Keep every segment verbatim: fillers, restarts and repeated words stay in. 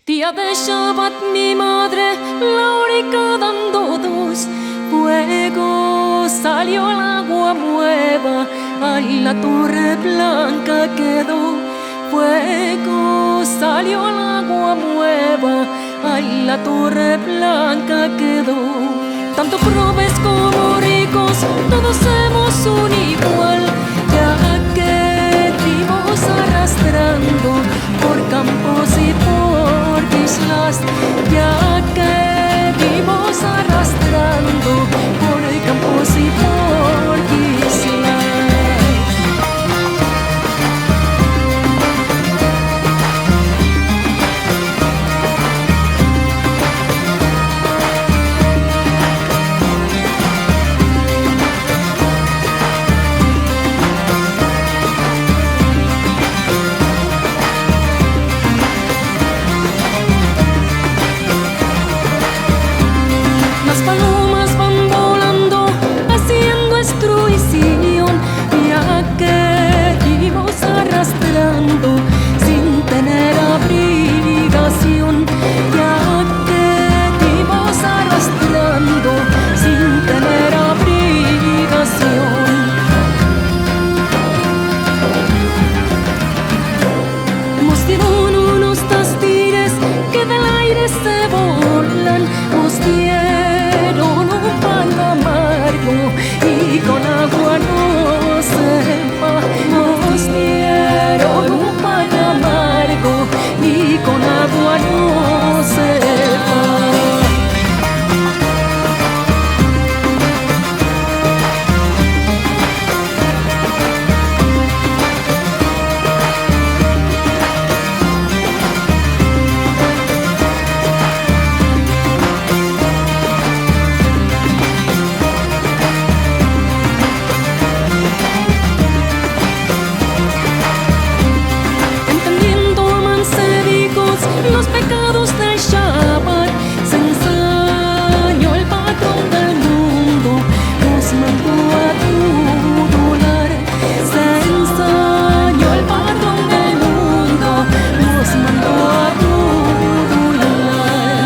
Día de Shabbat mi madre, Laurica dando dos fuego, salió el agua nueva, ay la torre blanca quedó. Fuego, salió el agua nueva, ay la torre blanca quedó. Tanto pobres como ricos, todos somos un igual, ya que vivimos arrastrando por campos y por islas, ya que vivimos arrastrando por campos y por islas. Las palomas van volando, haciendo destrucción, ya que vivimos arrastrando sin tener obligación, ya que vivimos arrastrando sin tener obligación. Nos dieron unos tastires que del aire se volan, nos dieron un pan amargo y con agua no sepa. Nos dieron un pan amargo y con agua no sepa. Los pecados del Shabbat se ensañó el patrón del mundo, nos mandó a tudular. Se ensañó el patrón del mundo, nos mandó a tudular.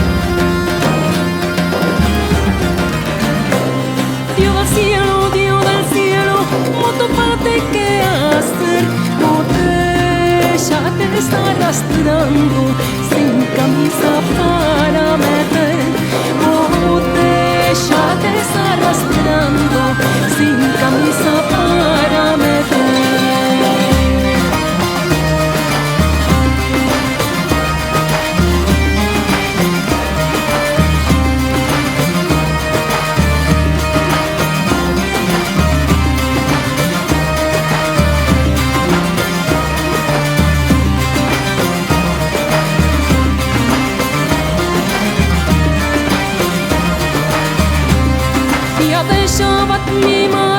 Dios del cielo, Dios del cielo, motopate que hacer, no te ya te está arrastrando sin camisa para meter. Botella te está arrastrando sin camisa para meter. Día de Shabbat mi madre